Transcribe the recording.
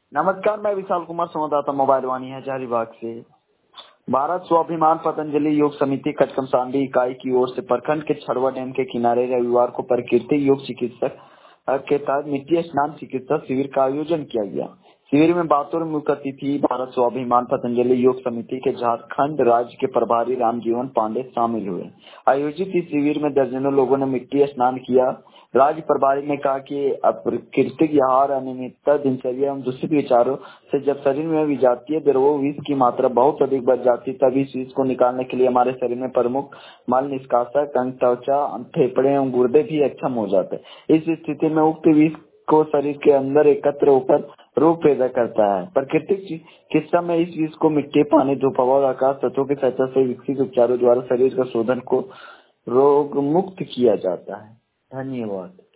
नमस्कार, मैं विशाल कुमार, संवाददाता मोबाइल वाणी हजारीबाग से। भारत स्वाभिमान पतंजलि योग समिति कटकमसांडी इकाई की ओर से प्रखंड के छड़वा डैम के किनारे रविवार को प्राकृतिक योग चिकित्सक के तहत मिट्टी स्नान चिकित्सा शिविर का आयोजन किया गया। शिविर में बतौर मुख्य अतिथि भारत स्वाभिमान पतंजलि योग समिति के झारखंड राज्य के प्रभारी रामजीवन पांडे शामिल हुए। आयोजित इस शिविर में दर्जनों लोगों ने मिट्टी स्नान किया। राज्य प्रभारी ने कहा कि प्राकृतिक आहार, अनियमितता, दिनचर्या एवं दूषित विचारों से जब शरीर में विजातीय द्रवों विष की मात्रा बहुत अधिक बढ़ जाती, तभी इस विष को निकालने के लिए हमारे शरीर में प्रमुख मल निष्कासक अंग त्वचा, फेफड़े एवं गुर्दे भी अक्षम हो जाते। इस स्थिति में उक्त विष को शरीर के अंदर एकत्र होकर रोग पैदा करता है। प्राकृतिक चिकित्सा में इस विष को मिट्टी, पानी, धूप, हवा और आकाश तत्वों की सहायता से विकसित उपचारों द्वारा शरीर का शोधन को रोग मुक्त किया जाता है। धन्यवाद।